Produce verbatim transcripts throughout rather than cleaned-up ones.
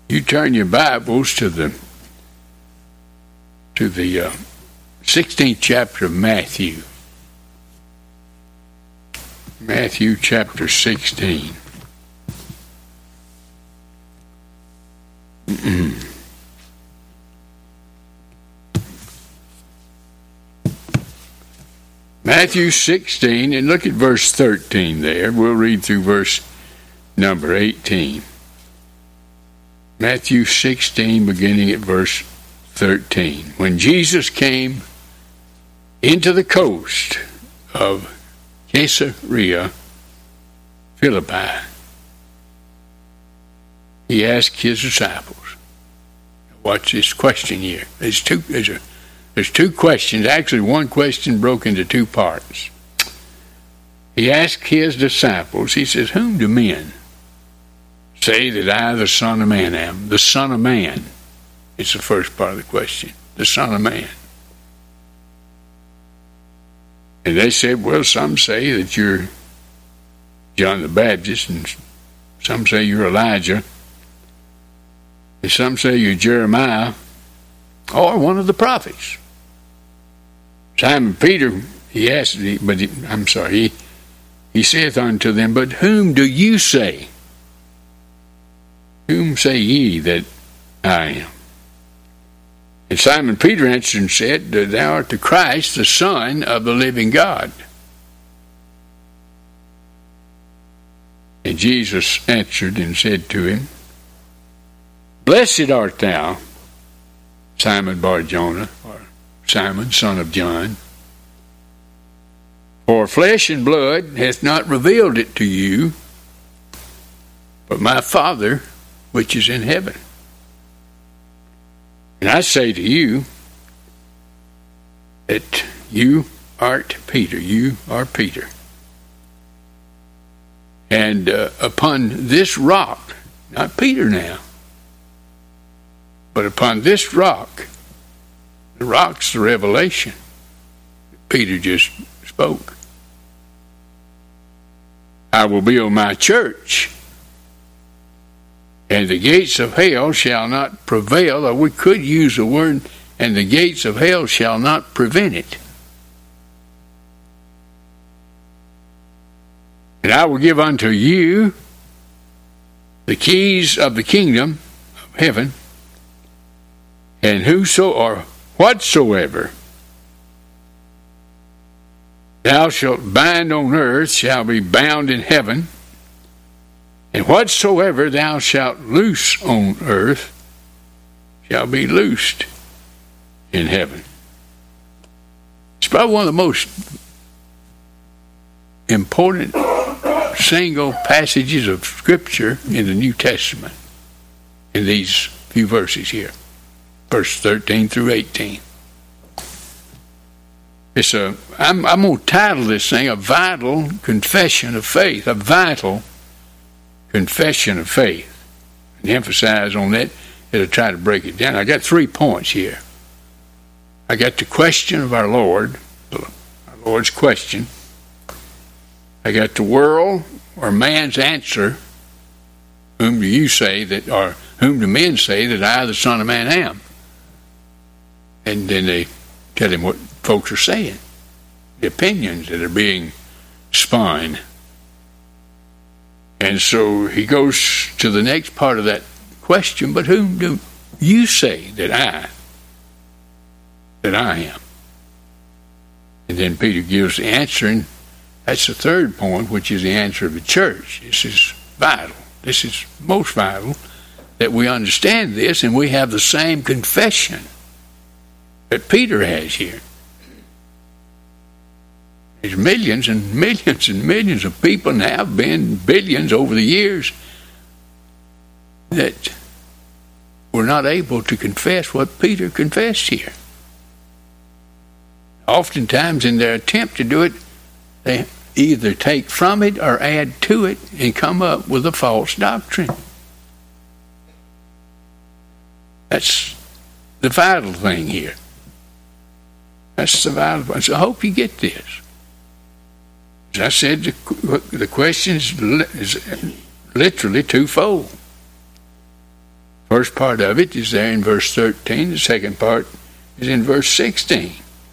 You turn your Bibles to the to the uh, sixteenth chapter of Matthew. Matthew chapter sixteen. Matthew sixteen, and look at verse thirteen there. We'll read through verse number eighteen. Matthew sixteen, beginning at verse thirteen. When Jesus came into the coast of Caesarea Philippi, he asked his disciples. Watch this question here. There's two, there's, a, there's two questions. Actually, one question broke into two parts. He asked his disciples, he says, whom do men say that I, the Son of Man, am? The Son of Man. It's the first part of the question. The Son of Man. And they said, well, some say that you're John the Baptist, and some say you're Elijah, and some say you're Jeremiah, or one of the prophets. Simon Peter, he asked, but he, I'm sorry, he, he saith unto them, but whom do you say? Whom say ye that I am? And Simon Peter answered and said, thou art the Christ, the Son of the living God. And Jesus answered and said to him, blessed art thou, Simon Bar-Jonah, or Simon, son of John, for flesh and blood hath not revealed it to you, but my Father which is in heaven. And I say to you that you art Peter. You are Peter. And uh, upon this rock, not Peter now, but upon this rock, the rock's the revelation that Peter just spoke, I will build my church, and the gates of hell shall not prevail, or we could use the word, and the gates of hell shall not prevent it. And I will give unto you the keys of the kingdom of heaven, and whoso or whatsoever thou shalt bind on earth shall be bound in heaven, and whatsoever thou shalt loose on earth shall be loosed in heaven. It's probably one of the most important single passages of Scripture in the New Testament, in these few verses here, verse thirteen through eighteen. It's a, I'm, I'm going to title this thing, A Vital Confession of Faith, a vital confession of faith, and emphasize on that. It'll try to break it down. I got three points here. I got the question of our Lord, our Lord's question. I got the world or man's answer. Whom do you say that, or whom do men say that I, the Son of Man, am? And then they tell him what folks are saying, the opinions that are being spun. And so he goes to the next part of that question, but whom do you say that I, that I am? And then Peter gives the answer, and that's the third point, which is the answer of the church. This is vital. This is most vital that we understand this, and we have the same confession that Peter has here. There's millions and millions and millions of people, and have been billions over the years, that were not able to confess what Peter confessed here. Oftentimes in their attempt to do it, they either take from it or add to it and come up with a false doctrine. That's the vital thing here. That's the vital thing. So I hope you get this. As I said, the, the question is, is literally twofold. First part of it is there in verse thirteen. The second part is in verse sixteen.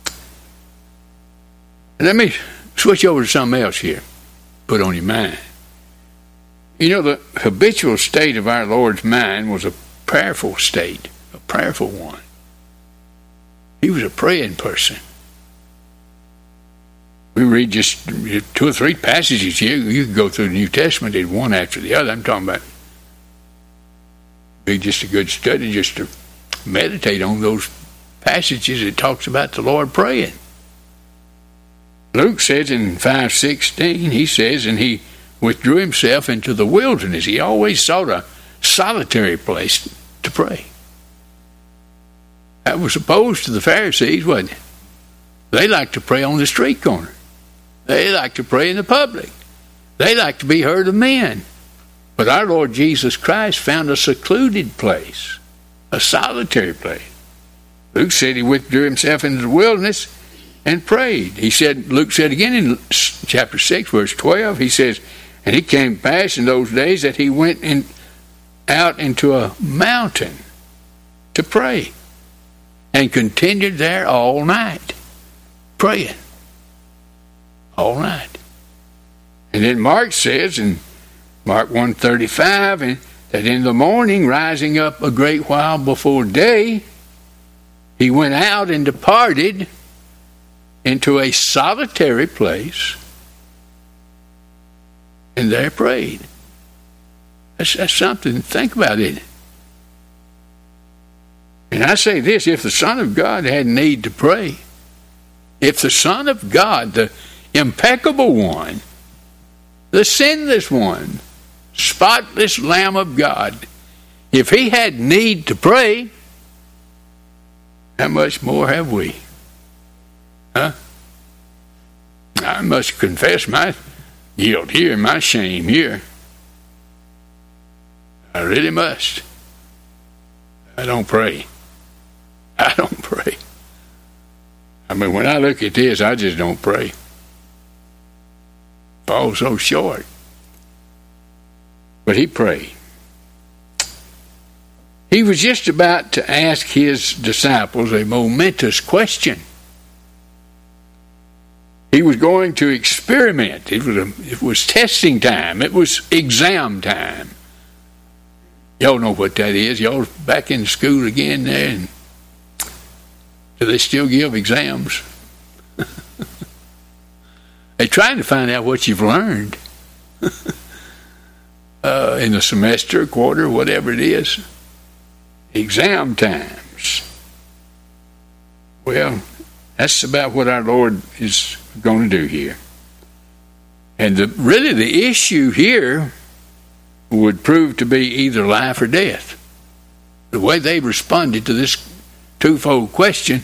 Let me switch over to something else here. Put on your mind. You know, the habitual state of our Lord's mind was a prayerful state, a prayerful one. He was a praying person. We read just two or three passages here. You can go through the New Testament, did one after the other. I'm talking about be just a good study just to meditate on those passages that talks about the Lord praying. Luke says in five sixteen, he says, and he withdrew himself into the wilderness. He always sought a solitary place to pray. That was opposed to the Pharisees, wasn't it? They like to pray on the street corner. They like to pray in the public. They like to be heard of men. But our Lord Jesus Christ found a secluded place, a solitary place. Luke said he withdrew himself into the wilderness and prayed. He said, Luke said again in chapter six, verse twelve, he says, and it came to pass in those days that he went in, out into a mountain to pray and continued there all night, praying all night. And then Mark says in Mark one thirty-five, and that in the morning, rising up a great while before day, he went out and departed into a solitary place, and there prayed. That's, that's something to think about, isn't it? And I say this, if the Son of God had need to pray, if the Son of God, the impeccable one, the sinless one, spotless Lamb of God, if he had need to pray, how much more have we? Huh? I must confess my guilt here, my shame here. I really must. I don't pray. I don't pray. I mean, when I look at this, I just don't pray. Fall so short. But he prayed. He was just about to ask his disciples a momentous question. He was going to experiment. It was, a, it was testing time. It was exam time. Y'all know what that is. Y'all back in school again there. And do they still give exams? They're trying to find out what you've learned uh, in the semester, quarter, whatever it is. Exam times. Well, that's about what our Lord is going to do here. And the, really the issue here would prove to be either life or death. The way they responded to this twofold question,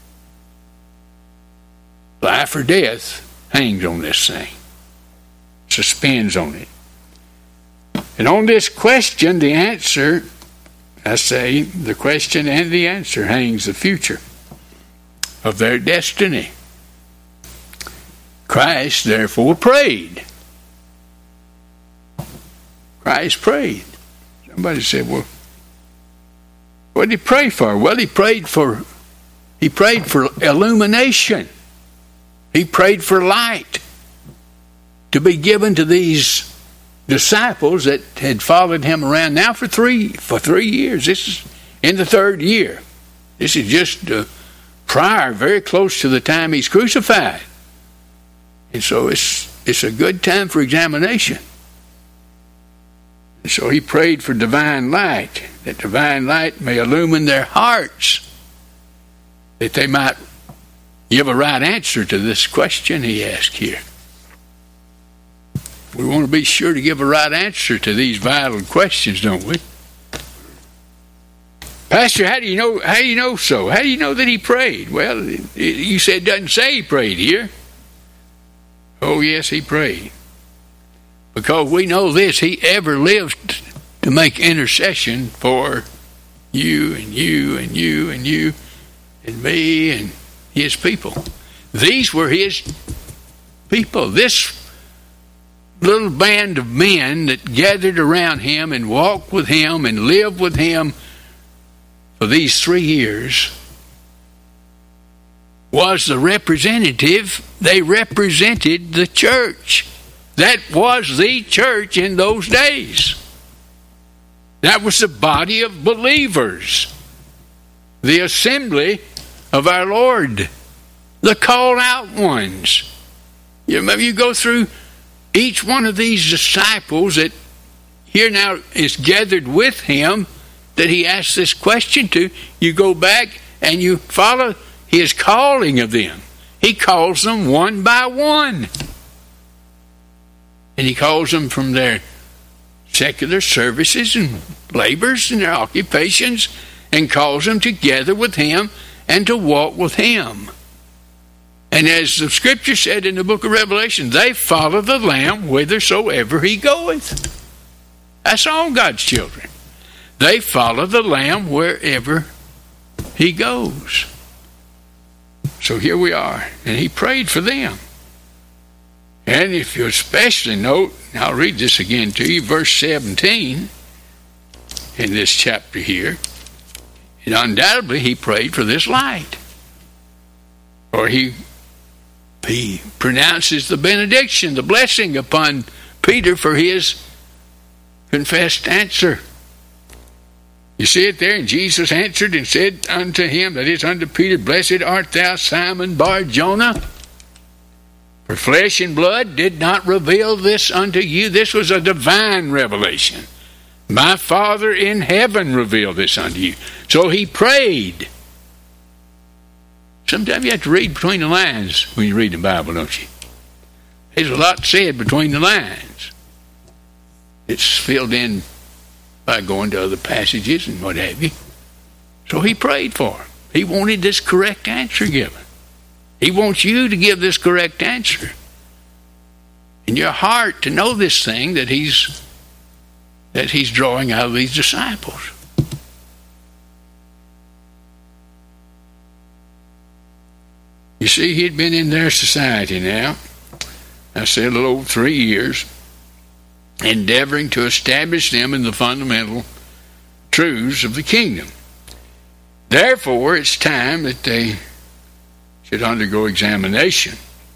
life or death, hangs on this thing. Suspends on it. And on this question, the answer, I say, the question and the answer hangs the future of their destiny. Christ, therefore, prayed. Christ prayed. Somebody said, well, what did he pray for? Well, he prayed for, he prayed for illumination. He prayed for light to be given to these disciples that had followed him around now for three for three years. This is in the third year. This is just uh, prior, very close to the time he's crucified. And so it's it's a good time for examination. And so he prayed for divine light, that divine light may illumine their hearts, that they might give a right answer to this question he asked here. We want to be sure to give a right answer to these vital questions, don't we? Pastor, how do you know? How do you know so? How do you know that he prayed? Well, it, you said it doesn't say he prayed here. Oh, yes, he prayed. Because we know this, he ever lived to make intercession for you and you and you and you and me and his people. These were his people. This little band of men that gathered around him and walked with him and lived with him for these three years was the representative. They represented the church. That was the church in those days. That was the body of believers, the assembly of our Lord, the called out ones. You remember, you go through each one of these disciples that here now is gathered with him, that he asks this question to. You go back and you follow his calling of them. He calls them one by one. And he calls them from their secular services and labors and their occupations, and calls them together with him and to walk with him. And as the scripture said in the book of Revelation, they follow the Lamb whithersoever he goeth. That's all God's children. They follow the Lamb wherever he goes. So here we are. And he prayed for them. And if you especially note, and I'll read this again to you, verse seventeen in this chapter here, and undoubtedly he prayed for this light. Or he, he pronounces the benediction, the blessing upon Peter for his confessed answer. You see it there, and Jesus answered and said unto him, that is unto Peter, Blessed art thou, Simon Bar-Jonah. For flesh and blood did not reveal this unto you. This was a divine revelation. My Father in heaven revealed this unto you. So he prayed. Sometimes you have to read between the lines when you read the Bible, don't you? There's a lot said between the lines. It's filled in by going to other passages and what have you. So he prayed for him. He wanted this correct answer given. He wants you to give this correct answer. In your heart to know this thing that he's that he's drawing out of these disciples. You see, he'd been in their society now, I say a little over three years, endeavoring to establish them in the fundamental truths of the kingdom. Therefore, it's time that they should undergo examination.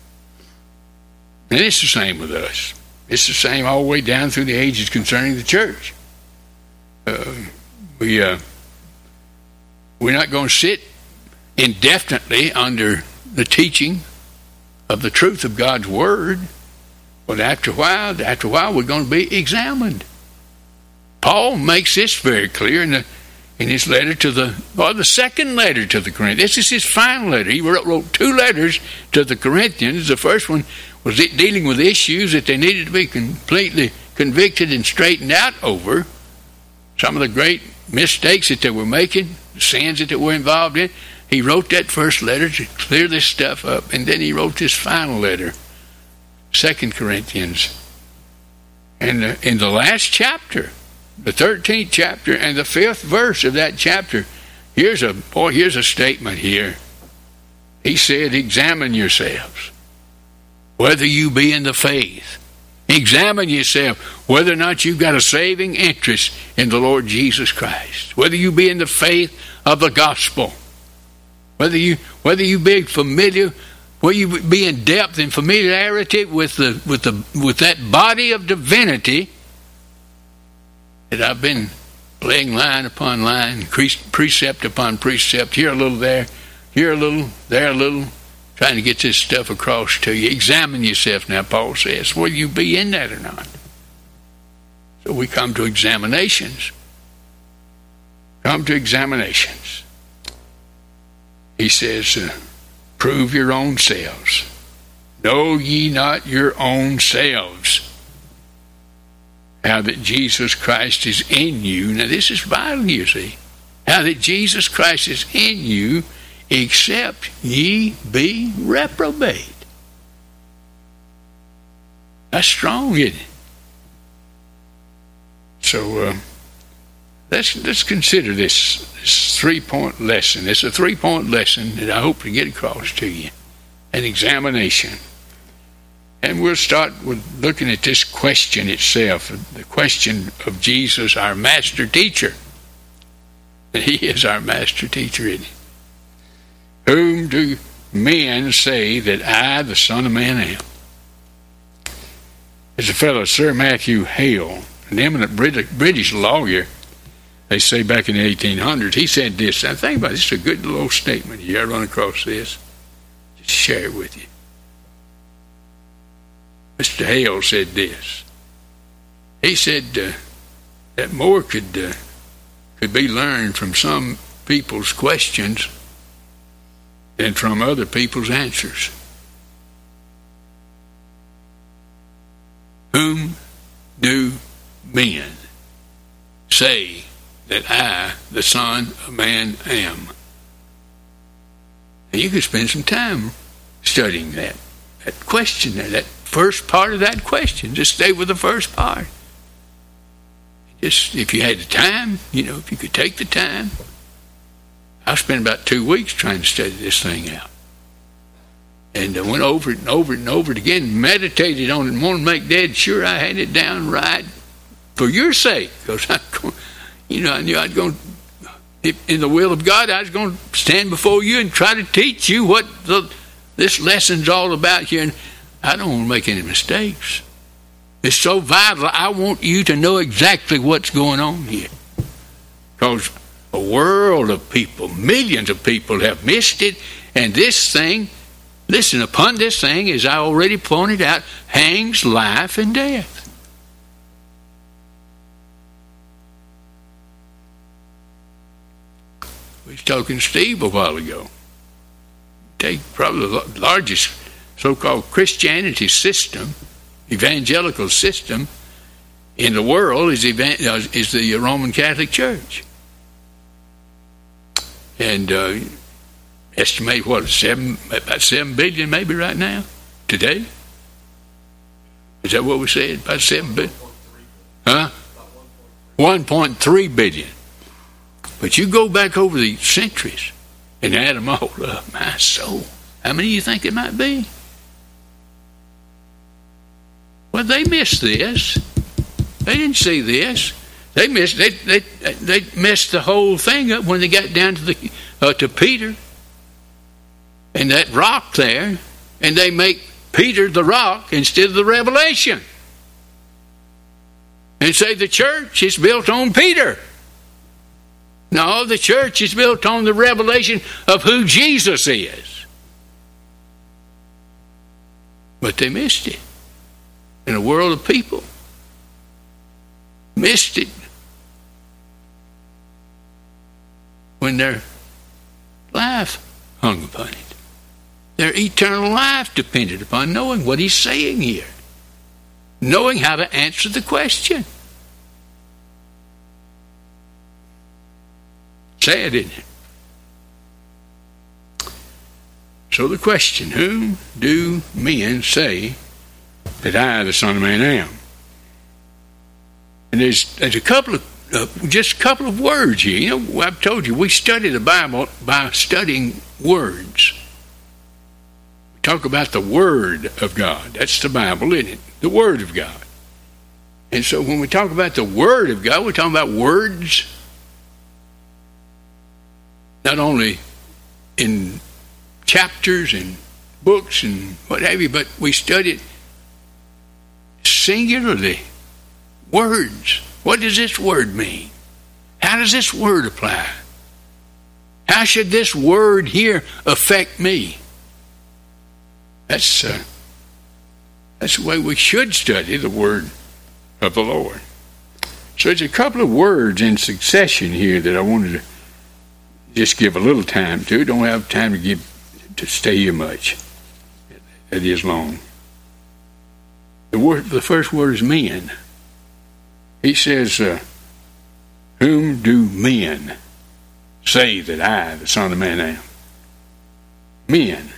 And it's the same with us. It's the same all the way down through the ages concerning the church. Uh, we, uh, we're not going to sit indefinitely under the teaching of the truth of God's Word. But after a while, after a while, we're going to be examined. Paul makes this very clear in the in his letter to the, or the second letter to the Corinthians. This is his final letter. He wrote, wrote two letters to the Corinthians. The first one was dealing with issues that they needed to be completely convicted and straightened out over. Some of the great mistakes that they were making, the sins that they were involved in. He wrote that first letter to clear this stuff up. And then he wrote this final letter, Second Corinthians. And uh, in the last chapter, the thirteenth chapter and the fifth verse of that chapter, here's a boy, here's a statement here. He said, examine yourselves, whether you be in the faith. Examine yourself, whether or not you've got a saving interest in the Lord Jesus Christ. Whether you be in the faith of the gospel. Whether you whether you be familiar, whether you be in depth and familiarity with the with the with that body of divinity that I've been laying line upon line, precept upon precept, here a little, there, here a little, there a little, trying to get this stuff across to you. Examine yourself now, Paul says. Will you be in that or not? So we come to examinations. Come to examinations. He says, uh, prove your own selves. Know ye not your own selves how that Jesus Christ is in you. Now this is vital, you see. How that Jesus Christ is in you, except ye be reprobate. That's strong, isn't it? So uh, let's let's consider this, this three-point lesson. It's a three-point lesson that I hope to get across to you. An examination. And we'll start with looking at this question itself, the question of Jesus, our master teacher. He is our master teacher, isn't he? Whom do men say that I, the Son of Man, am? There's a fellow, Sir Matthew Hale, an eminent British lawyer, they say back in the eighteen hundreds, he said this. Now think about it, this is a good little statement. You ever run across this? Just share it with you. Mister Hale said this. He said uh, that more could uh, could be learned from some people's questions than from other people's answers. Whom do men say that I, the Son of Man, am? And you could spend some time studying that, that question there, that first part of that question. Just stay with the first part. Just, if you had the time, you know, if you could take the time. I spent about two weeks trying to study this thing out. And I went over it and over it and over it again, meditated on it, and wanted to make dead sure I had it down right for your sake. Because I, you know, I knew I'd go, if in the will of God, I was going to stand before you and try to teach you what the, this lesson's all about here. And I don't want to make any mistakes. It's so vital. I want you to know exactly what's going on here. Because a world of people, millions of people have missed it. And this thing, listen, upon this thing, as I already pointed out, hangs life and death. We was talking to Steve a while ago. Take probably the largest so-called Christianity system, evangelical system in the world is, evan- is the Roman Catholic Church. And uh, estimate what, seven, about seven billion maybe right now, today? Is that what we said? About seven billion? Huh? one point three billion. But you go back over the centuries and add them all up, my soul. How many do you think it might be? Well, they missed this. They didn't see this. They missed. They they they messed the whole thing up when they got down to the uh, to Peter and that rock there, and they make Peter the rock instead of the revelation, and say the church is built on Peter. No, the church is built on the revelation of who Jesus is. But they missed it. In a world of people, missed it when their life hung upon it. Their eternal life depended upon knowing what he's saying here, knowing how to answer the question. Sad, isn't it? So the question, whom do men say that I, the Son of Man, am? And there's, there's a couple of, uh, just a couple of words here. You know, I've told you, we study the Bible by studying words. We talk about the Word of God. That's the Bible, isn't it? The Word of God. And so when we talk about the Word of God, we're talking about words, not only in chapters and books and what have you, but we study it singularly. Words. What does this word mean? How does this word apply? How should this word here affect me? That's uh, that's the way we should study the word of the Lord. So there's a couple of words in succession here that I wanted to just give a little time to. Don't have time to give to stay here much. It is long. The word, the first word is men. He says, uh, whom do men say that I, the Son of Man, am? Men.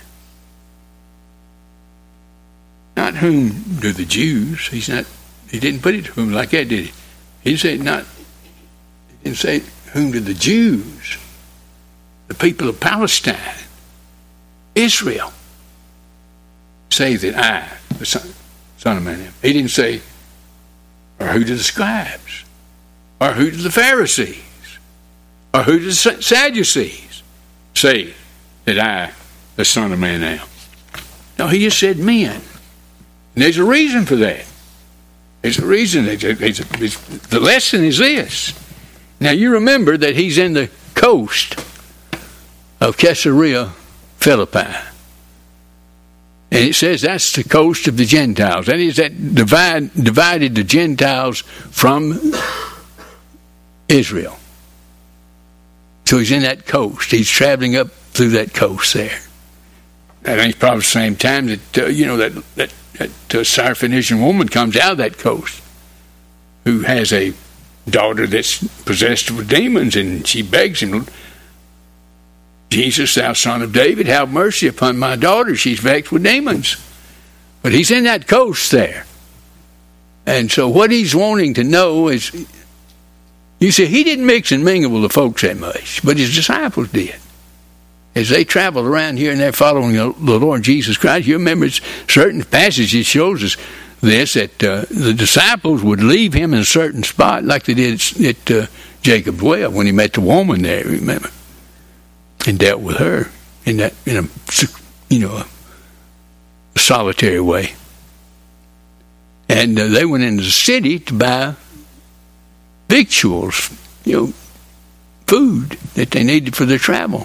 Not whom do the Jews. He's not. He didn't put it to whom like that, did he? He said not. He didn't say whom do the Jews, the people of Palestine, Israel, say that I, the Son. Son of Man am? He didn't say, or who do the scribes? Or who do the Pharisees? Or who do the Sadducees say that I, the Son of Man, am? No, he just said men. And there's a reason for that. There's a reason. There's a, there's a, there's, the lesson is this. Now, you remember that he's in the coast of Caesarea Philippi. And it says that's the coast of the Gentiles. That is, that divide, divided the Gentiles from Israel. So he's in that coast. He's traveling up through that coast there. I think probably the same time that, uh, you know, that, that, that uh, Syrophoenician woman comes out of that coast who has a daughter that's possessed with demons, and she begs him, Jesus, thou son of David, have mercy upon my daughter. She's vexed with demons. But he's in that coast there. And so what he's wanting to know is, you see, he didn't mix and mingle with the folks that much, but his disciples did. As they traveled around here and they're following the Lord Jesus Christ, you remember certain passages shows us this, that uh, the disciples would leave him in a certain spot like they did at uh, Jacob's well when he met the woman there, remember, and dealt with her in that, in a, you know, a solitary way. And uh, they went into the city to buy victuals, you know, food that they needed for their travel.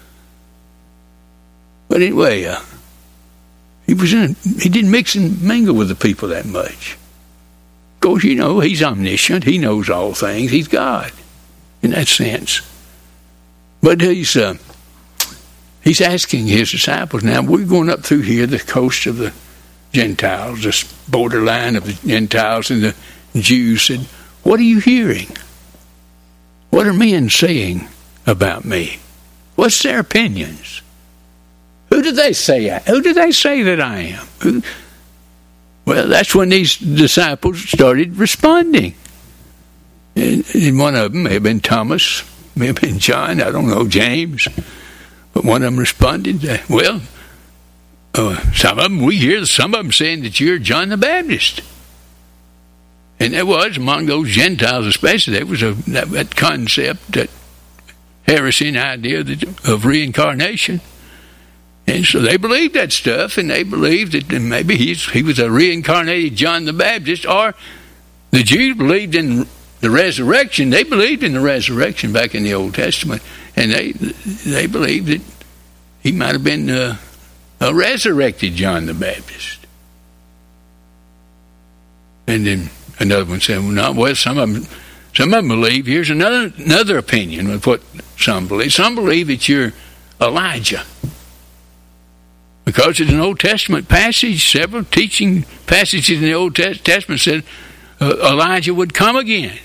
But anyway, uh, he was in. He didn't mix and mingle with the people that much. Of course, you know, he's omniscient. He knows all things. He's God in that sense. But he's uh, he's asking his disciples, now we're going up through here, the coast of the Gentiles, this borderline of the Gentiles, and the Jews said, what are you hearing? What are men saying about me? What's their opinions? Who do they say I, who do they say that I am? Who? Well, that's when these disciples started responding. And, and one of them may have been Thomas, may have been John, I don't know, James. But one of them responded, well, uh, some of them, we hear some of them saying that you're John the Baptist. And there was, among those Gentiles especially, there was a, that, that concept, that heresy and idea that, of reincarnation. And so they believed that stuff, and they believed that maybe he's, he was a reincarnated John the Baptist, or the Jews believed in the resurrection. They believed in the resurrection back in the Old Testament, and they they believed that he might have been uh, a resurrected John the Baptist. And then another one said, well, no, well, some of them, some of them believe, here's another, another opinion of what some believe. Some believe that you're Elijah. Because in an Old Testament passage, several teaching passages in the Old Testament said uh, Elijah would come again.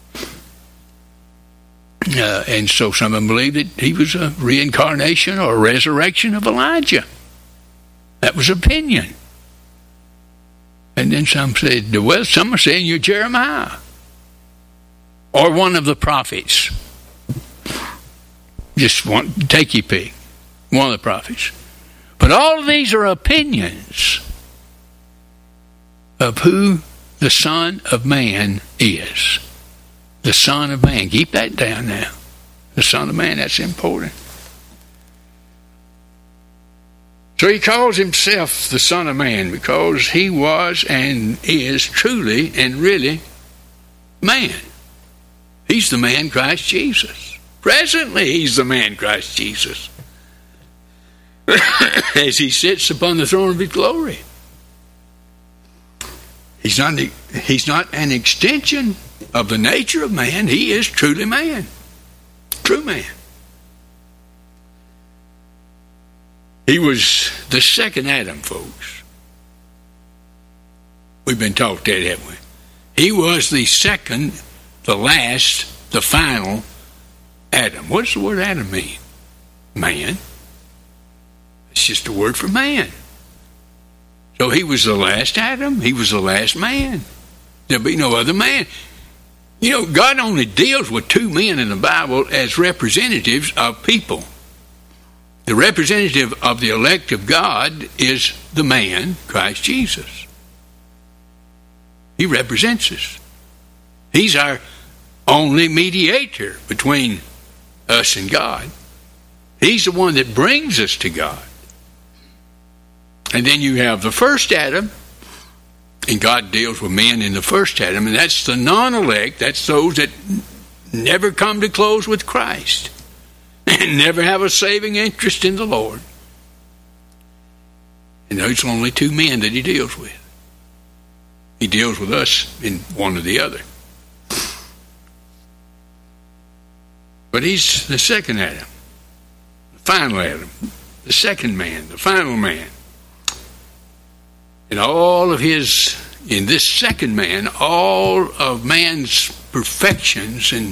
Uh, and so some of them believed that he was a reincarnation or a resurrection of Elijah. That was opinion. And then some said, well, some are saying you're Jeremiah or one of the prophets. Just one, take your pick. One of the prophets. But all of these are opinions of who the Son of Man is. The Son of Man. Keep that down now. The Son of Man, that's important. So he calls himself the Son of Man because he was and is truly and really man. He's the man Christ Jesus. Presently, he's the man Christ Jesus. As he sits upon the throne of his glory. He's not, he's not an extension of the nature of man. He is truly man. True man. He was the second Adam, folks. We've been taught that, haven't we? He was the second, the last, the final Adam. What does the word Adam mean? Man. It's just a word for man. So he was the last Adam. He was the last man. There'll be no other man. You know, God only deals with two men in the Bible as representatives of people. The representative of the elect of God is the man, Christ Jesus. He represents us. He's our only mediator between us and God. He's the one that brings us to God. And then you have the first Adam, and God deals with men in the first Adam, and that's the non-elect. That's those that never come to close with Christ and never have a saving interest in the Lord. And those are only two men that he deals with. He deals with us in one or the other. But he's the second Adam, the final Adam, the second man, the final man. And all of his, in this second man, all of man's perfections and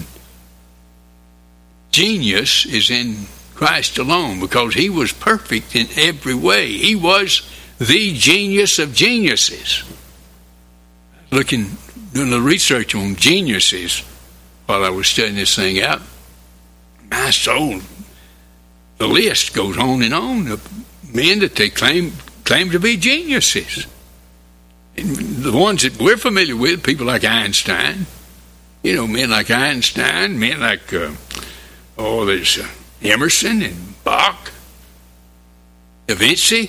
genius is in Christ alone, because he was perfect in every way. He was the genius of geniuses. Looking, doing the research on geniuses while I was studying this thing out, my soul, the list goes on and on of men that they claim claim to be geniuses. And the ones that we're familiar with, people like Einstein, you know, men like Einstein, men like, uh, oh, there's uh, Emerson and Bach, Da Vinci,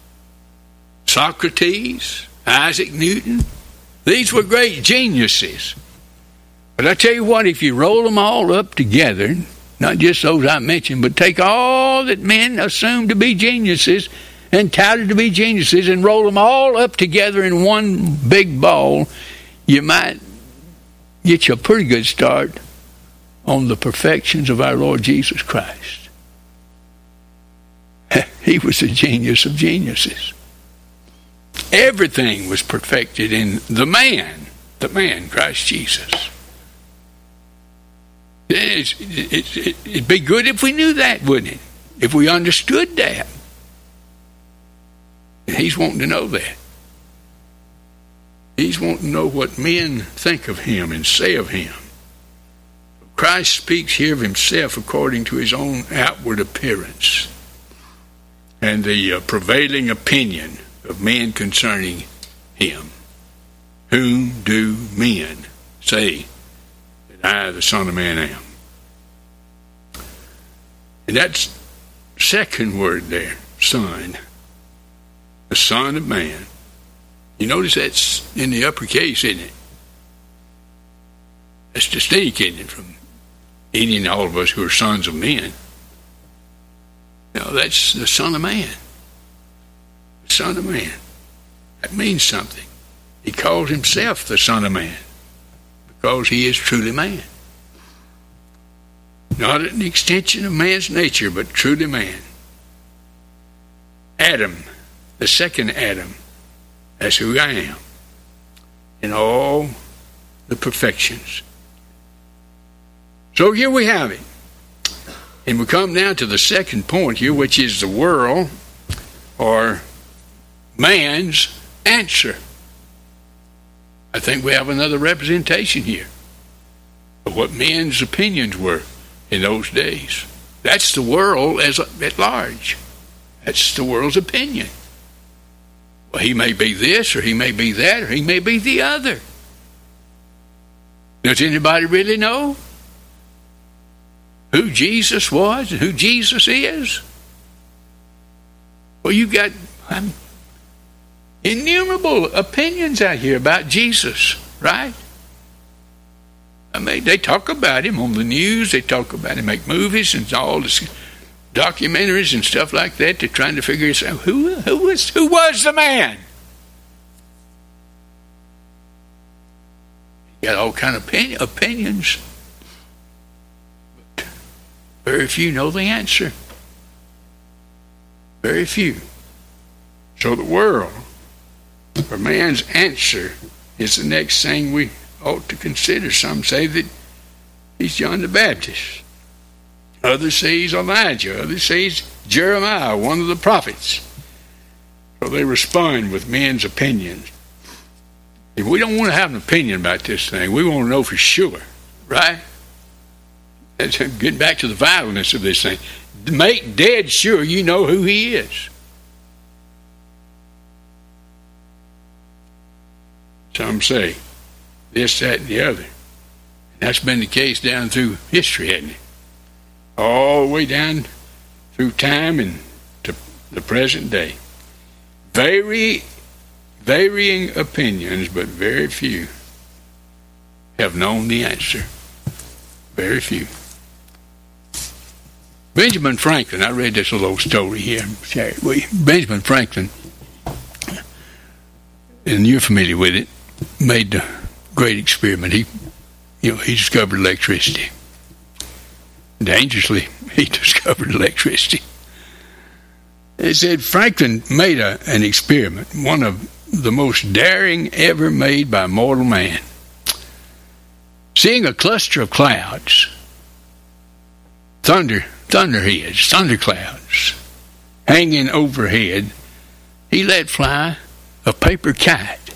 Socrates, Isaac Newton. These were great geniuses. But I tell you what, if you roll them all up together, not just those I mentioned, but take all that men assume to be geniuses and touted to be geniuses and roll them all up together in one big ball, you might get you a pretty good start on the perfections of our Lord Jesus Christ. He was a genius of geniuses. Everything was perfected in the man, the man, Christ Jesus. It's, it, it, it'd be good if we knew that, wouldn't it? If we understood that. And he's wanting to know that. He's wanting to know what men think of him and say of him. Christ speaks here of himself according to his own outward appearance and the uh, prevailing opinion of men concerning him. Whom do men say that I, the Son of Man, am? And that's second word there, Son. The Son of Man. You notice that's in the uppercase, isn't it? That's distinct, isn't it, from any and all of us who are sons of men. No, that's the Son of Man. The Son of Man. That means something. He calls himself the Son of Man because he is truly man. Not an extension of man's nature, but truly man. Adam, the second Adam, that's who I am. In all the perfections. So here we have it. And we come now to the second point here, which is the world or man's answer. I think we have another representation here of what men's opinions were in those days. That's the world as at large. That's the world's opinion. Well, he may be this, or he may be that, or he may be the other. Does anybody really know who Jesus was and who Jesus is? Well, you've got um, innumerable opinions out here about Jesus, right? I mean, they talk about him on the news. They talk about him, make movies and all this documentaries and stuff like that. They're trying to figure out who who was who was the man. You got all kind of opinion, opinions, but very few know the answer. Very few. So the world, or man's answer, is the next thing we ought to consider. Some say that he's John the Baptist. Others say he's Elijah. Others say he's Jeremiah, one of the prophets. So they respond with men's opinions. If we don't want to have an opinion about this thing, we want to know for sure, right? That's getting back to the vitalness of this thing. Make dead sure you know who he is. some say. This, that, and the other. And that's been the case down through history, hasn't it? All the way down through time and to the present day. Very varying opinions, but very few have known the answer. Very few. Benjamin Franklin, I read this little story here. Share it with you. Benjamin Franklin, and you're familiar with it, made the great experiment. He, you know, he discovered electricity. Dangerously, he discovered electricity. It said Franklin made a, an experiment, one of the most daring ever made by mortal man. Seeing a cluster of clouds, thunder, thunderheads, thunderclouds, hanging overhead, he let fly a paper kite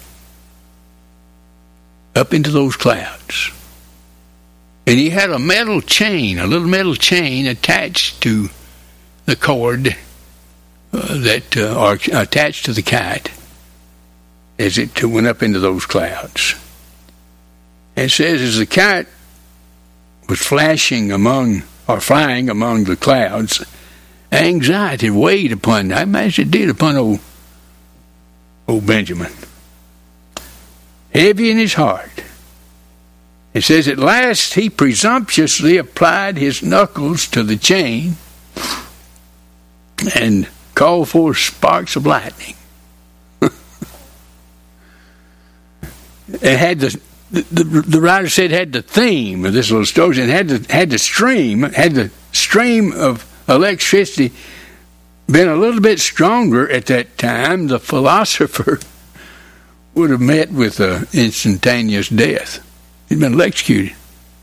up into those clouds. And he had a metal chain, a little metal chain attached to the cord uh, that uh, are attached to the kite as it went up into those clouds. And it says as the kite was flashing among, or flying among the clouds, anxiety weighed upon, I imagine it did upon old, old Benjamin. Heavy in his heart. It says, at last he presumptuously applied his knuckles to the chain and called forth sparks of lightning. It had the, the the writer said it had the theme of this little story, and had the had the stream, had the stream of electricity been a little bit stronger at that time, the philosopher would have met with an instantaneous death. He'd been electrocuted.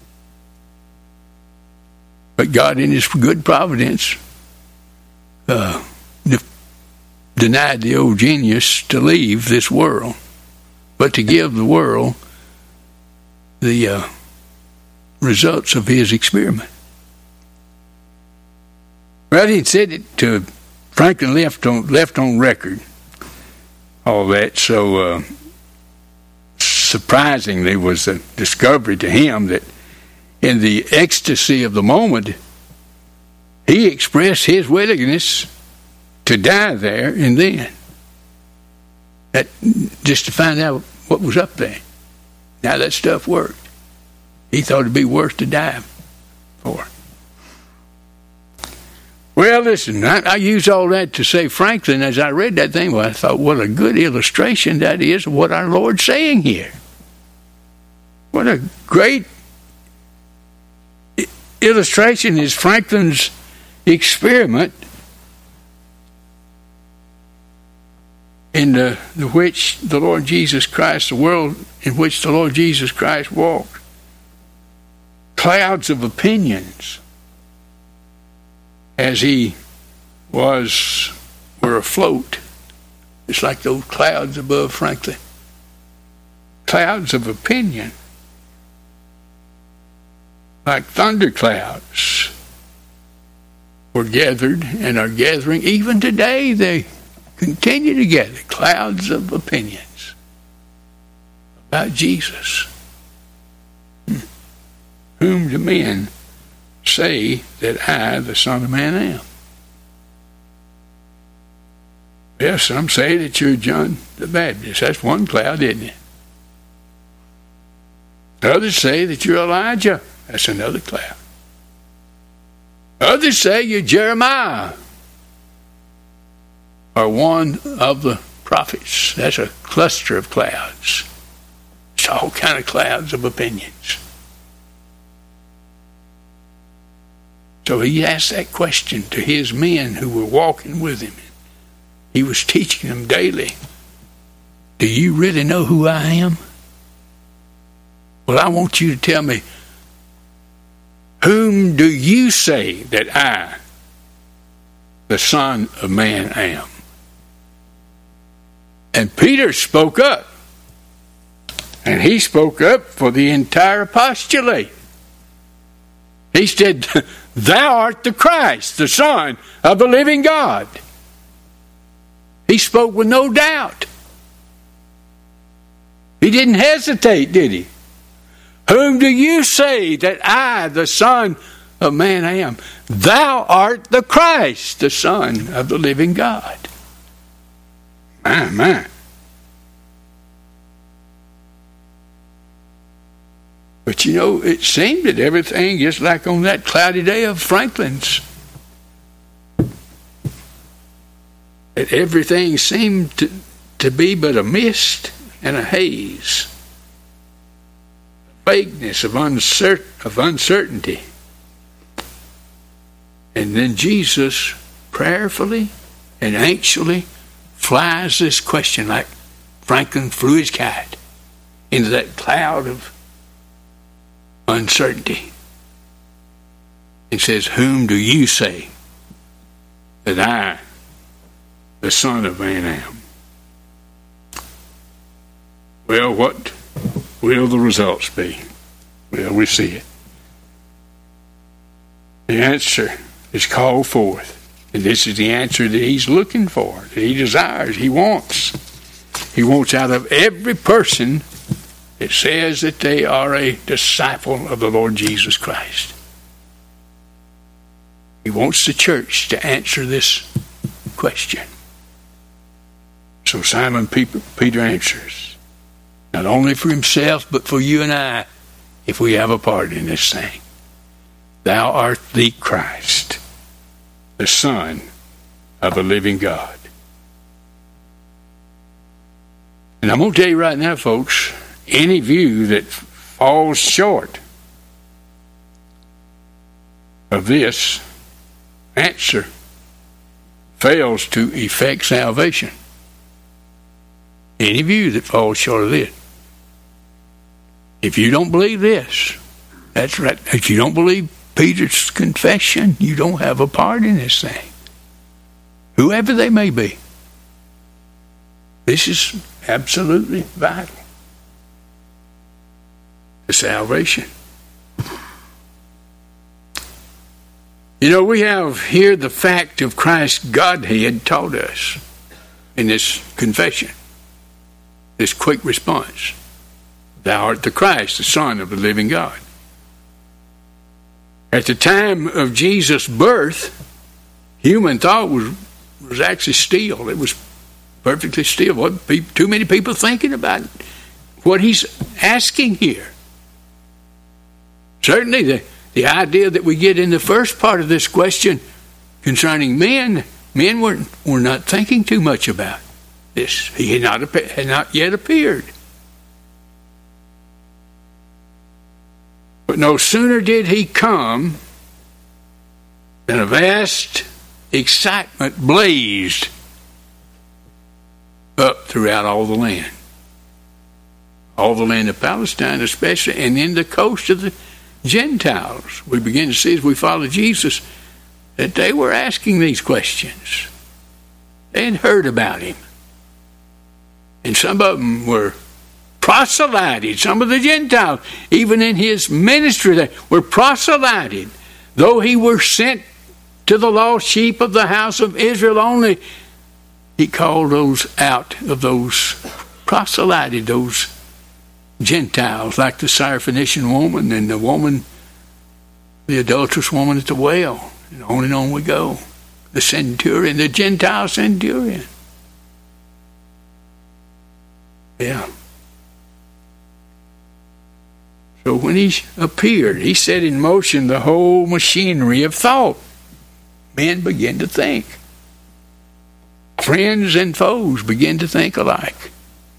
But God, in his good providence, uh, de- denied the old genius to leave this world, but to give the world the uh, results of his experiment. Well, he said it to Franklin, left on left on record all that. So uh, surprisingly was a discovery to him that in the ecstasy of the moment, he expressed his willingness to die there and then. That, just to find out what was up there. Now that stuff worked. He thought it'd be worth to die for. Well, listen, I, I use all that to say, Franklin, as I read that thing, well, I thought, what a good illustration that is of what our Lord's saying here. What a great illustration is Franklin's experiment in the, the which the Lord Jesus Christ, the world in which the Lord Jesus Christ walked. Clouds of opinions as he was, were afloat. It's like those clouds above Franklin. Clouds of opinion. Like thunderclouds were gathered and are gathering. Even today they continue to gather clouds of opinions about Jesus. Hmm. Whom do men say that I, the Son of Man, am? Well, some say that you're John the Baptist. That's one cloud, isn't it? Others say that you're Elijah. That's another cloud. Others say you're Jeremiah, or one of the prophets. That's a cluster of clouds. It's all kind of clouds of opinions. So he asked that question to his men who were walking with him. He was teaching them daily. Do you really know who I am? Well, I want you to tell me, whom do you say that I, the Son of Man, am? And Peter spoke up. And he spoke up for the entire apostolate. He said, thou art the Christ, the Son of the living God. He spoke with no doubt. He didn't hesitate, did he? Whom do you say that I, the Son of Man, am? Thou art the Christ, the Son of the living God. My, my. But you know, it seemed that everything, just like on that cloudy day of Franklin's, that everything seemed to, to be but a mist and a haze. Vagueness of, uncer- of uncertainty. And then Jesus prayerfully and anxiously flies this question like Franklin flew his kite into that cloud of uncertainty. He says, whom do you say that I, the Son of Man, am? Well, what will the results be? Well, we see it. The answer is called forth. And this is the answer that he's looking for, that he desires, he wants. He wants out of every person that says that they are a disciple of the Lord Jesus Christ. He wants the church to answer this question. So Simon Peter answers, not only for himself, but for you and I, if we have a part in this thing. Thou art the Christ, the Son of the living God. And I'm going to tell you right now, folks, any view that falls short of this answer fails to effect salvation. Any view that falls short of this. If you don't believe this, that's right. If you don't believe Peter's confession, you don't have a part in this thing. Whoever they may be. This is absolutely vital to salvation. You know, we have here the fact of Christ's Godhead taught us in this confession, this quick response. Thou art the Christ, the Son of the living God. At the time of Jesus' birth, human thought was, was actually still. It was perfectly still. What too many people thinking about what he's asking here. Certainly the, the idea that we get in the first part of this question concerning men, men were, were not thinking too much about this. He had not, had not yet appeared. But no sooner did he come than a vast excitement blazed up throughout all the land. All the land of Palestine especially, and then the coast of the Gentiles. We begin to see as we follow Jesus that they were asking these questions. They had heard about him. And some of them were proselyted. Some of the Gentiles, even in his ministry, they were proselyted. Though he were sent to the lost sheep of the house of Israel only, he called those out of those proselyted, those Gentiles, like the Syrophoenician woman and the woman, the adulterous woman at the well. And on and on we go. The centurion, the Gentile centurion. Yeah. So when he appeared, he set in motion the whole machinery of thought. Men began to think. Friends and foes began to think alike.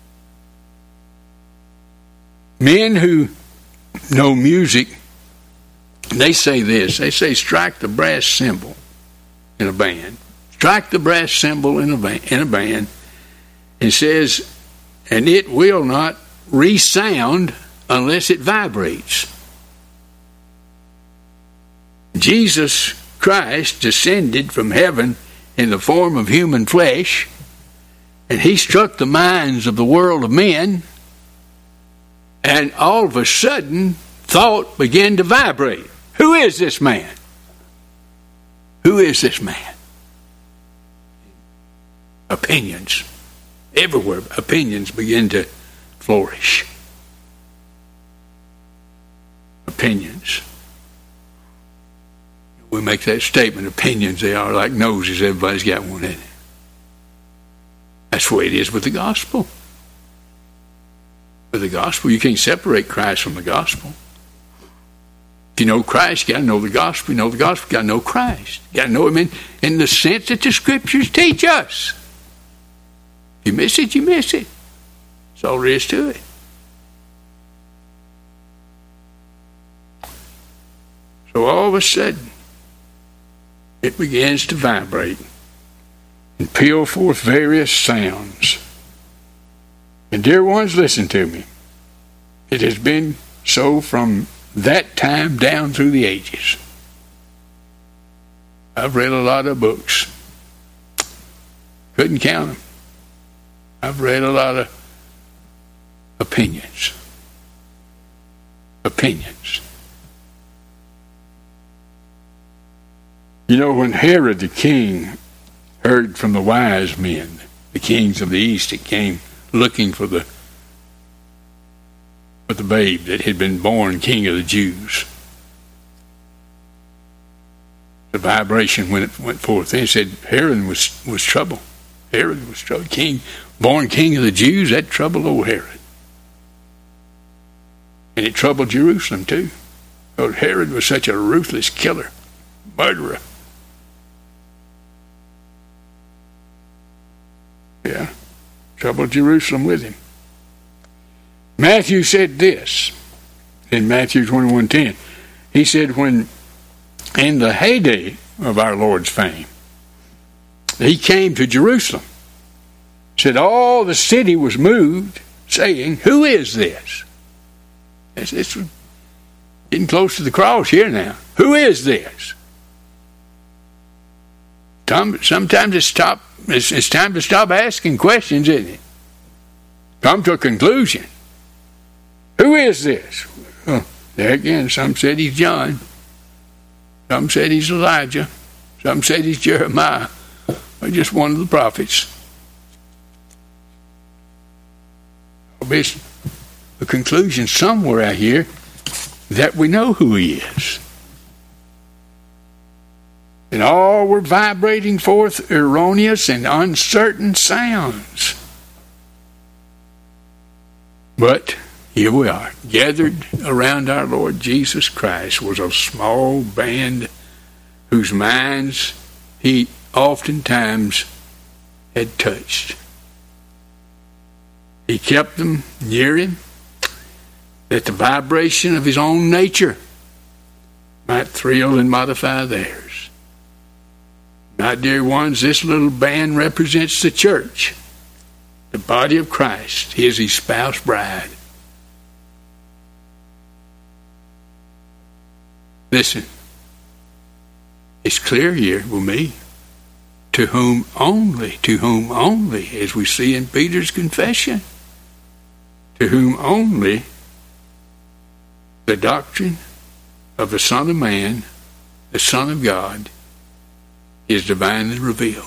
Men who know music, they say this. They say, strike the brass cymbal in a band. Strike the brass cymbal in a band. In a band. It says, and it will not resound unless it vibrates. Jesus Christ descended from heaven in the form of human flesh, and he struck the minds of the world of men, and all of a sudden, thought began to vibrate. Who is this man? Who is this man? Opinions. Everywhere, opinions begin to flourish. Opinions. We make that statement, opinions, they are like noses. Everybody's got one in it. That's the way it is with the gospel. With the gospel, you can't separate Christ from the gospel. If you know Christ, you got to know the gospel. You know the gospel, you got to know Christ. You got to know him in, in the sense that the scriptures teach us. If you miss it, you miss it. That's all there is to it. So all of a sudden, it begins to vibrate and peal forth various sounds. And dear ones, listen to me. It has been so from that time down through the ages. I've read a lot of books. Couldn't count them. I've read a lot of opinions. Opinions. You know, when Herod the king heard from the wise men, the kings of the east that came looking for the for the babe that had been born king of the Jews, the vibration when it went forth, they said Herod was was trouble. Herod was trouble. King, born king of the Jews, that troubled old Herod. And it troubled Jerusalem too. Because Herod was such a ruthless killer, murderer. Yeah, troubled Jerusalem with him. Matthew said this in Matthew twenty-one ten. He said, when in the heyday of our Lord's fame, he came to Jerusalem, said all the city was moved, saying, who is this? It's, it's getting close to the cross here now. Who is this? Sometimes it's, stop, it's, it's time to stop asking questions, isn't it? Come to a conclusion. Who is this? Well, there again, some said he's John. Some said he's Elijah. Some said he's Jeremiah. Or just one of the prophets. There'll be a conclusion somewhere out here that we know who he is. And all were vibrating forth erroneous and uncertain sounds. But here we are, gathered around our Lord Jesus Christ was a small band whose minds he oftentimes had touched. He kept them near him, that the vibration of his own nature might thrill and modify theirs. My dear ones, this little band represents the church, the body of Christ, his espoused bride. Listen, it's clear here with me, to whom only, to whom only, as we see in Peter's confession, to whom only the doctrine of the Son of Man, the Son of God, is divinely revealed.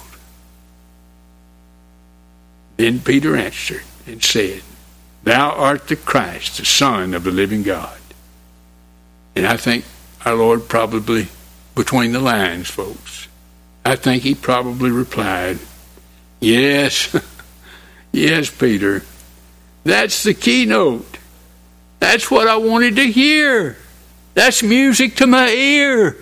Then Peter answered and said, thou art the Christ, the Son of the living God. And I think our Lord probably, between the lines, folks, I think he probably replied, yes, yes, Peter, that's the keynote. That's what I wanted to hear. That's music to my ear.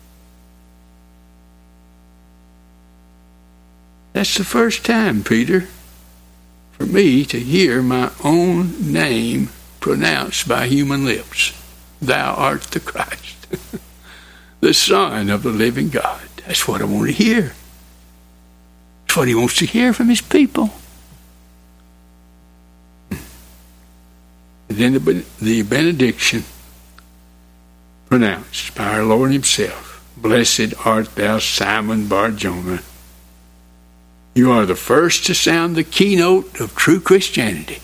That's the first time, Peter, for me to hear my own name pronounced by human lips. Thou art the Christ, the Son of the living God. That's what I want to hear. That's what he wants to hear from his people. And then the, the benediction pronounced by our Lord himself. Blessed art thou, Simon Bar-Jonah. You are the first to sound the keynote of true Christianity.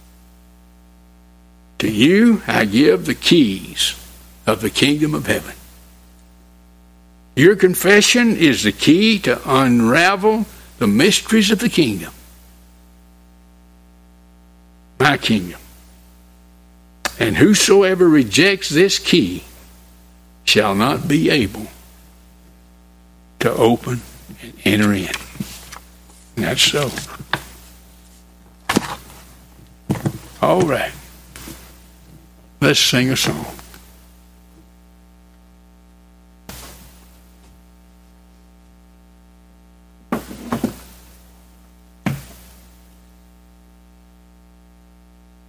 To you I give the keys of the kingdom of heaven. Your confession is the key to unravel the mysteries of the kingdom. my kingdom. And whosoever rejects this key shall not be able to open and enter in. And that's so. All right. Let's sing a song.